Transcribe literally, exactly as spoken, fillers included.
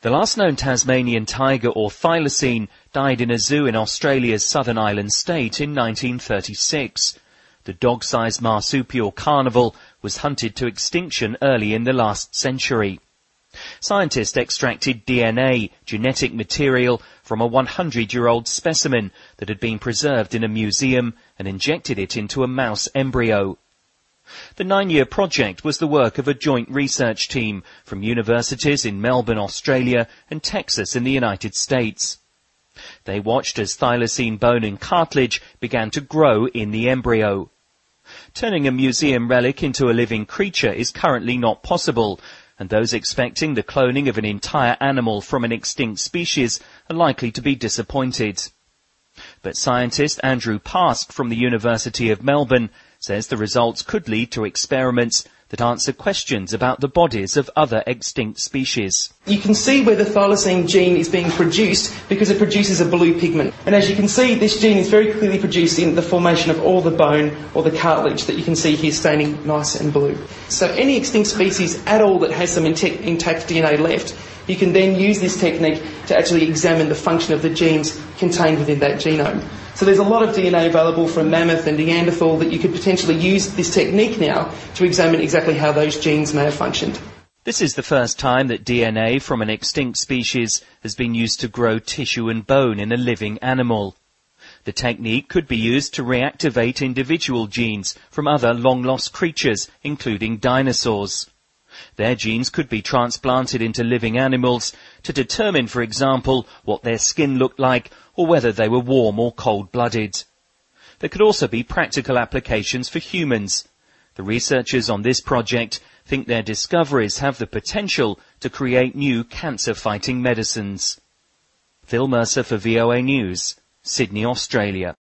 The last known Tasmanian tiger or thylacine died in a zoo in Australia's Southern Island state in nineteen thirty-six. The dog-sized marsupial carnival was hunted to extinction early in the last century. Scientists extracted D N A, genetic material, from a hundred-year-old specimen that had been preserved in a museum and injected it into a mouse embryo. The nine-year project was the work of a joint research team from universities in Melbourne, Australia, and Texas in the United States. They watched as thylacine bone and cartilage began to grow in the embryo. Turning a museum relic into a living creature is currently not possible, and those expecting the cloning of an entire animal from an extinct species are likely to be disappointed. But scientist Andrew Pask from the University of Melbourne says the results could lead to experiments that answer questions about the bodies of other extinct species. You can see where the thylacine gene is being produced because it produces a blue pigment. And as you can see, this gene is very clearly produced in the formation of all the bone or the cartilage that you can see here staining nice and blue. So any extinct species at all that has some intact D N A left, you can then use this technique to actually examine the function of the genes contained within that genome. So there's a lot of D N A available from mammoth and Neanderthal that you could potentially use this technique now to examine exactly how those genes may have functioned. This is the first time that D N A from an extinct species has been used to grow tissue and bone in a living animal. The technique could be used to reactivate individual genes from other long-lost creatures, including dinosaurs. Their genes could be transplanted into living animals to determine, for example, what their skin looked like or whether they were warm or cold-blooded. There could also be practical applications for humans. The researchers on this project think their discoveries have the potential to create new cancer-fighting medicines. Phil Mercer for V O A News, Sydney, Australia.